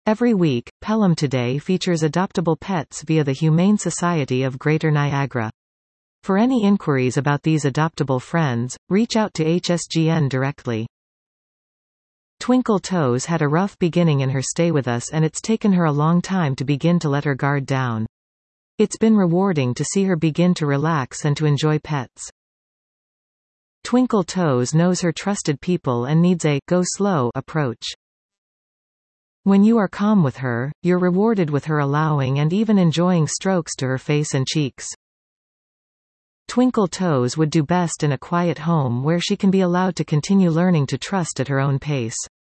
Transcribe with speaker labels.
Speaker 1: Every week, Pelham Today features adoptable pets via the Humane Society of Greater Niagara. For any inquiries about these adoptable friends, reach out to HSGN directly. Twinkle Toes had a rough beginning in her stay with us, and it's taken her a long time to begin to let her guard down. It's been rewarding to see her begin to relax and to enjoy pets. Twinkle Toes knows her trusted people and needs a go slow approach. When you are calm with her, you're rewarded with her allowing and even enjoying strokes to her face and cheeks. Twinkle Toes would do best in a quiet home where she can be allowed to continue learning to trust at her own pace.